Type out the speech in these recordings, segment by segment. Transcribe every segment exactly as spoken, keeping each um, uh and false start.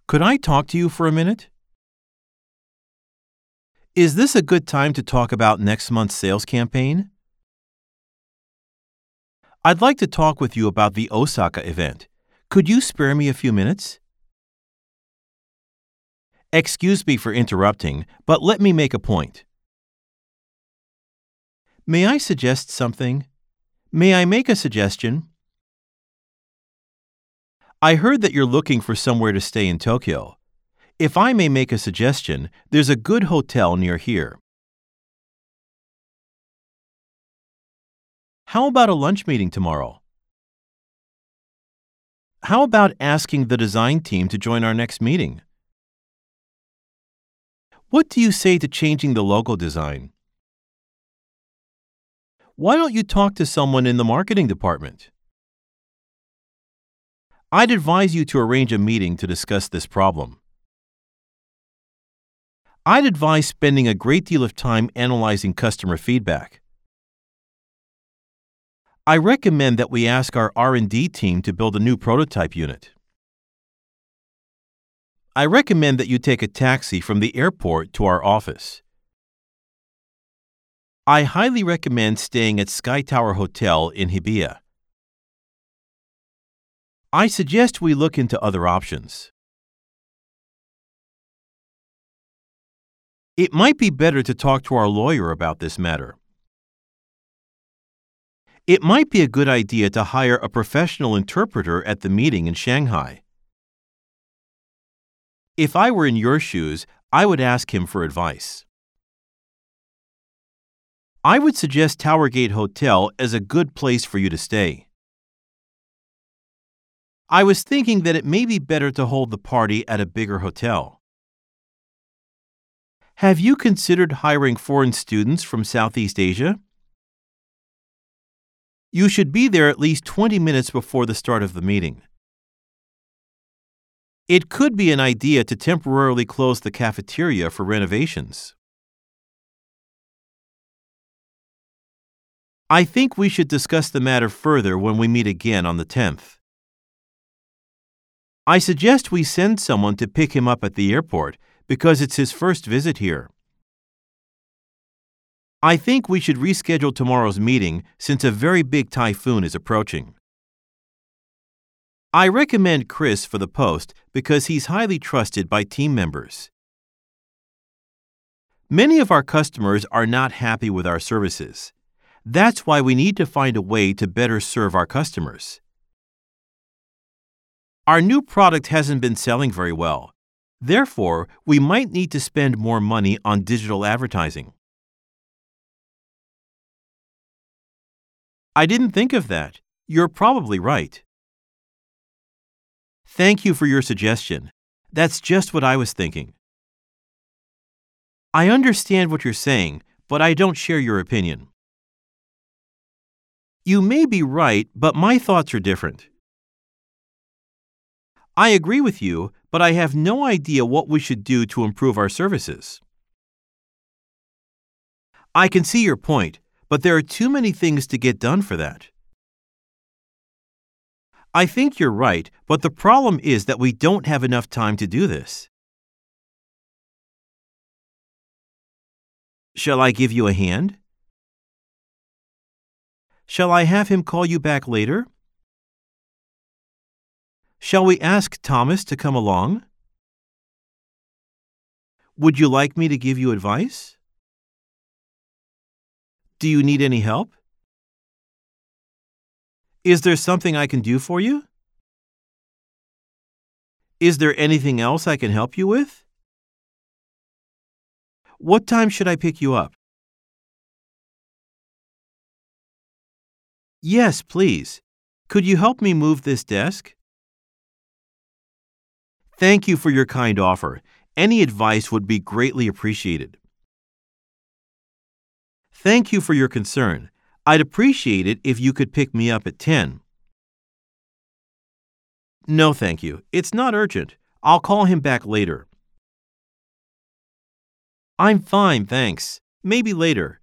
Could I talk to you for a minute? Is this a good time to talk about next month's sales campaign? I'd like to talk with you about the Osaka event. Could you spare me a few minutes? Excuse me for interrupting, but let me make a point. May I suggest something? May I make a suggestion? I heard that you're looking for somewhere to stay in Tokyo. If I may make a suggestion, there's a good hotel near here. How about a lunch meeting tomorrow? How about asking the design team to join our next meeting? What do you say to changing the logo design? Why don't you talk to someone in the marketing department? I'd advise you to arrange a meeting to discuss this problem. I'd advise spending a great deal of time analyzing customer feedback. I recommend that we ask our R and D team to build a new prototype unit. I recommend that you take a taxi from the airport to our office. I highly recommend staying at Sky Tower Hotel in Hibiya. I suggest we look into other options. It might be better to talk to our lawyer about this matter. It might be a good idea to hire a professional interpreter at the meeting in Shanghai. If I were in your shoes, I would ask him for advice. I would suggest Towergate Hotel as a good place for you to stay. I was thinking that it may be better to hold the party at a bigger hotel. Have you considered hiring foreign students from Southeast Asia? You should be there at least twenty minutes before the start of the meeting. It could be an idea to temporarily close the cafeteria for renovations. I think we should discuss the matter further when we meet again on the tenth. I suggest we send someone to pick him up at the airport because it's his first visit here. I think we should reschedule tomorrow's meeting since a very big typhoon is approaching. I recommend Chris for the post because he's highly trusted by team members. Many of our customers are not happy with our services. That's why we need to find a way to better serve our customers. Our new product hasn't been selling very well. Therefore, we might need to spend more money on digital advertising. I didn't think of that. You're probably right. Thank you for your suggestion. That's just what I was thinking. I understand what you're saying, but I don't share your opinion. You may be right, but my thoughts are different. I agree with you, but I have no idea what we should do to improve our services. I can see your point, but there are too many things to get done for that. I think you're right, but the problem is that we don't have enough time to do this. Shall I give you a hand? Shall I have him call you back later? Shall we ask Thomas to come along? Would you like me to give you advice? Do you need any help? Is there something I can do for you? Is there anything else I can help you with? What time should I pick you up? Yes, please. Could you help me move this desk? Thank you for your kind offer. Any advice would be greatly appreciated. Thank you for your concern. I'd appreciate it if you could pick me up at ten. No, thank you. It's not urgent. I'll call him back later. I'm fine, thanks. Maybe later.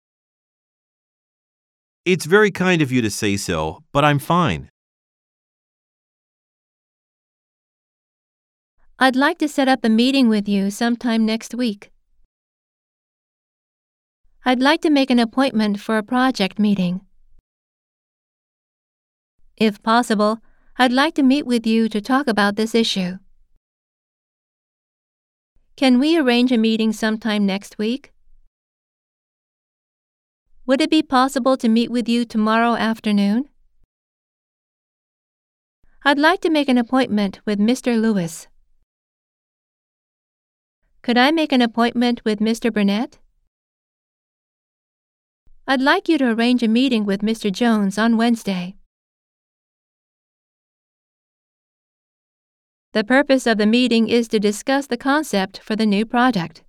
It's very kind of you to say so, but I'm fine. I'd like to set up a meeting with you sometime next week. I'd like to make an appointment for a project meeting. If possible, I'd like to meet with you to talk about this issue. Can we arrange a meeting sometime next week? Would it be possible to meet with you tomorrow afternoon? I'd like to make an appointment with Mister Lewis. Could I make an appointment with Mister Burnett? I'd like you to arrange a meeting with Mister Jones on Wednesday. The purpose of the meeting is to discuss the concept for the new product.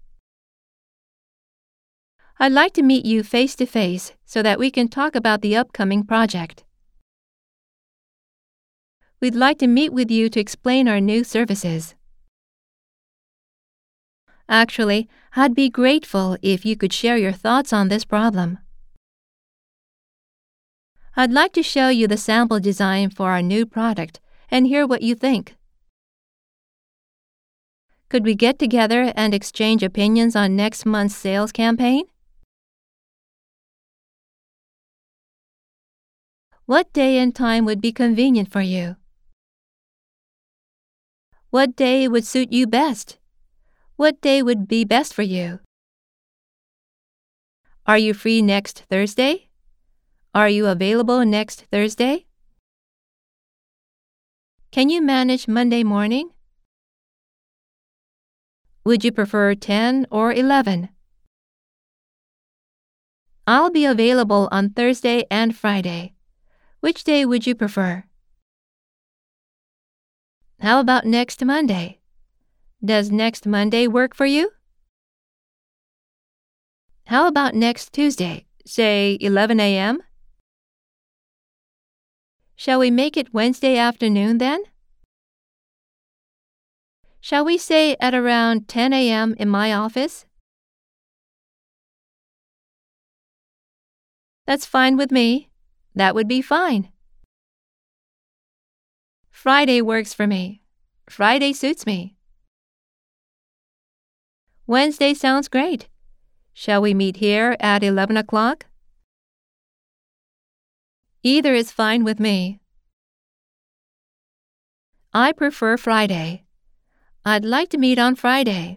I'd like to meet you face to face so that we can talk about the upcoming project. We'd like to meet with you to explain our new services. Actually, I'd be grateful if you could share your thoughts on this problem. I'd like to show you the sample design for our new product and hear what you think. Could we get together and exchange opinions on next month's sales campaign? What day and time would be convenient for you? What day would suit you best? What day would be best for you? Are you free next Thursday? Are you available next Thursday? Can you manage Monday morning? Would you prefer ten or eleven? I'll be available on Thursday and Friday. Which day would you prefer? How about next Monday? Does next Monday work for you? How about next Tuesday, say eleven a.m.? Shall we make it Wednesday afternoon then? Shall we say at around ten a.m. in my office? That's fine with me. That would be fine. Friday works for me. Friday suits me. Wednesday sounds great. Shall we meet here at eleven o'clock? Either is fine with me. I prefer Friday. I'd like to meet on Friday.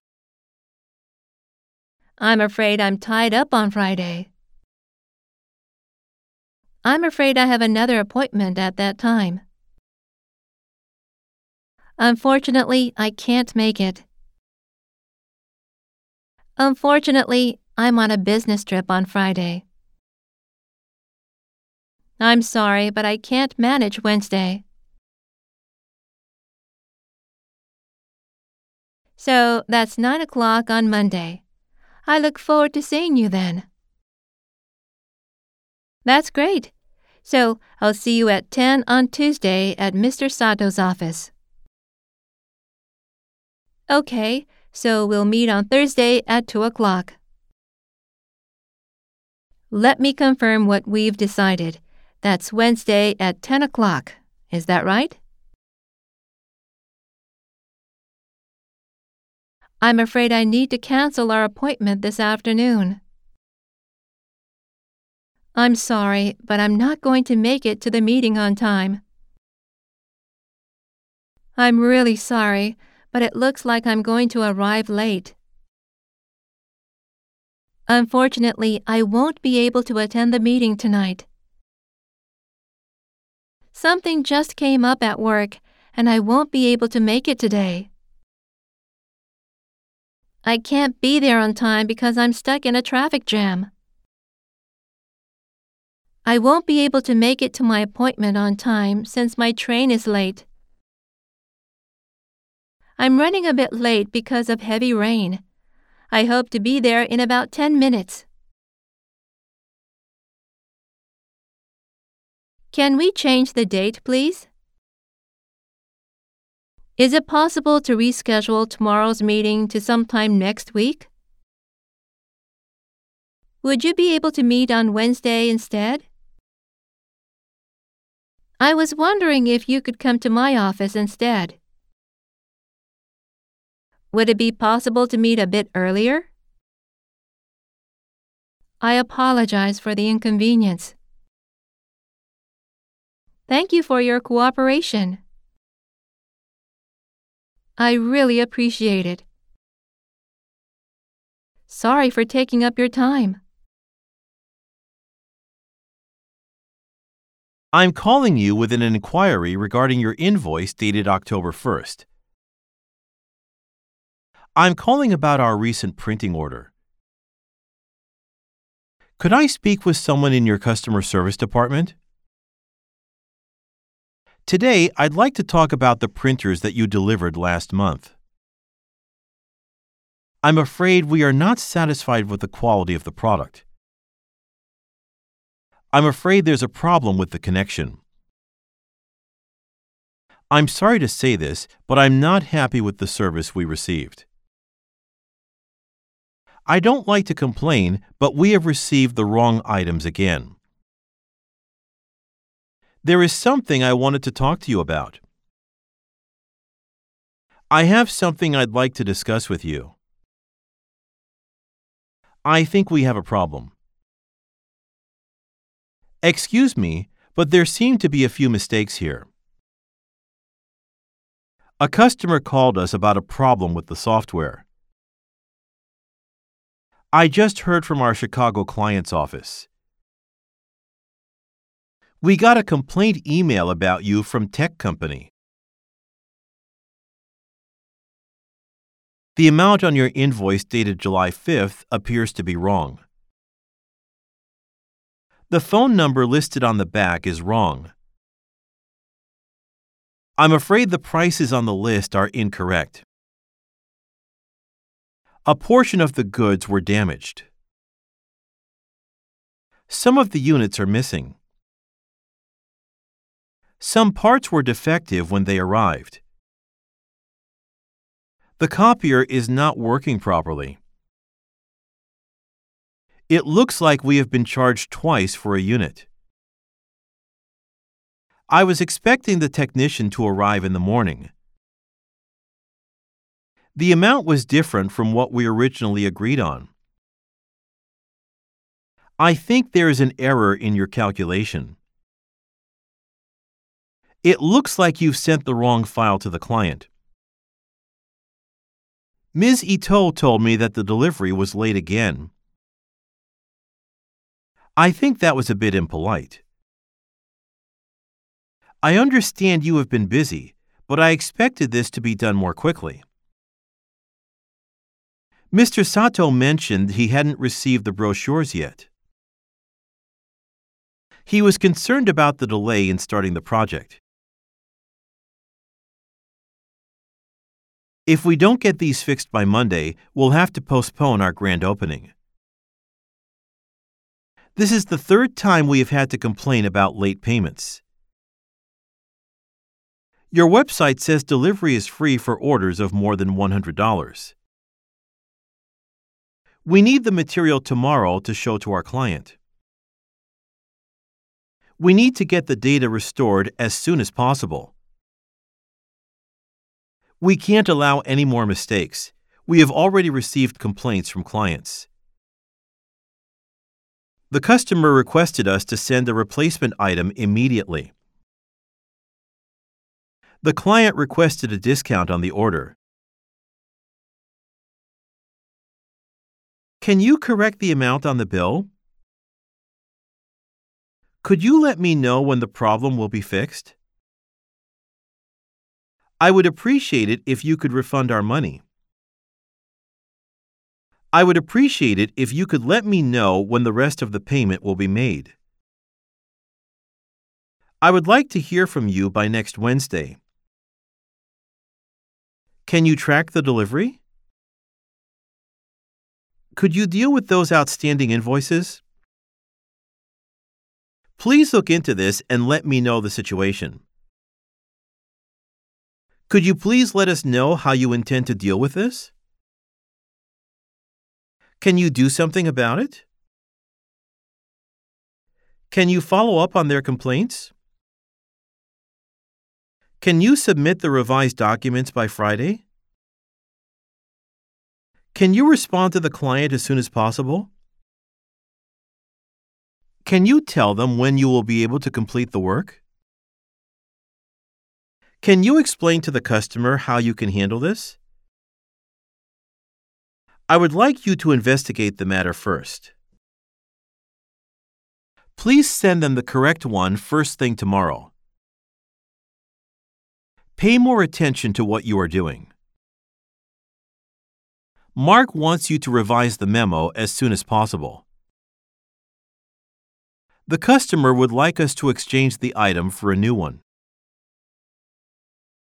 I'm afraid I'm tied up on Friday. I'm afraid I have another appointment at that time. Unfortunately, I can't make it. Unfortunately, I'm on a business trip on Friday. I'm sorry, but I can't manage Wednesday. So that's nine o'clock on Monday. I look forward to seeing you then. That's great. So I'll see you at ten on Tuesday at Mister Sato's office. Okay, so we'll meet on Thursday at two o'clock. Let me confirm what we've decided. That's Wednesday at ten o'clock. Is that right? I'm afraid I need to cancel our appointment this afternoon. I'm sorry, but I'm not going to make it to the meeting on time. I'm really sorry, but it looks like I'm going to arrive late. Unfortunately, I won't be able to attend the meeting tonight. Something just came up at work, and I won't be able to make it today. I can't be there on time because I'm stuck in a traffic jam. I won't be able to make it to my appointment on time since my train is late. I'm running a bit late because of heavy rain. I hope to be there in about ten minutes. Can we change the date, please? Is it possible to reschedule tomorrow's meeting to sometime next week? Would you be able to meet on Wednesday instead? I was wondering if you could come to my office instead. Would it be possible to meet a bit earlier? I apologize for the inconvenience. Thank you for your cooperation. I really appreciate it. Sorry for taking up your time. I'm calling you with an inquiry regarding your invoice dated October first. I'm calling about our recent printing order. Could I speak with someone in your customer service department? Today, I'd like to talk about the printers that you delivered last month. I'm afraid we are not satisfied with the quality of the product. I'm afraid there's a problem with the connection. I'm sorry to say this, but I'm not happy with the service we received. I don't like to complain, but we have received the wrong items again. There is something I wanted to talk to you about. I have something I'd like to discuss with you. I think we have a problem. Excuse me, but there seem to be a few mistakes here. A customer called us about a problem with the software. I just heard from our Chicago client's office. We got a complaint email about you from Tech Company. The amount on your invoice dated July fifth appears to be wrong. The phone number listed on the back is wrong. I'm afraid the prices on the list are incorrect. A portion of the goods were damaged. Some of the units are missing. Some parts were defective when they arrived. The copier is not working properly. It looks like we have been charged twice for a unit. I was expecting the technician to arrive in the morning. The amount was different from what we originally agreed on. I think there is an error in your calculation. It looks like you've sent the wrong file to the client. Miz Ito told me that the delivery was late again. I think that was a bit impolite. I understand you have been busy, but I expected this to be done more quickly. Mister Sato mentioned he hadn't received the brochures yet. He was concerned about the delay in starting the project. If we don't get these fixed by Monday, we'll have to postpone our grand opening. This is the third time we have had to complain about late payments. Your website says delivery is free for orders of more than one hundred dollars. We need the material tomorrow to show to our client. We need to get the data restored as soon as possible. We can't allow any more mistakes. We have already received complaints from clients. The customer requested us to send a replacement item immediately. The client requested a discount on the order. Can you correct the amount on the bill? Could you let me know when the problem will be fixed? I would appreciate it if you could refund our money. I would appreciate it if you could let me know when the rest of the payment will be made. I would like to hear from you by next Wednesday. Can you track the delivery? Could you deal with those outstanding invoices? Please look into this and let me know the situation. Could you please let us know how you intend to deal with this? Can you do something about it? Can you follow up on their complaints? Can you submit the revised documents by Friday? Can you respond to the client as soon as possible? Can you tell them when you will be able to complete the work? Can you explain to the customer how you can handle this? I would like you to investigate the matter first. Please send them the correct one first thing tomorrow. Pay more attention to what you are doing. Mark wants you to revise the memo as soon as possible. The customer would like us to exchange the item for a new one.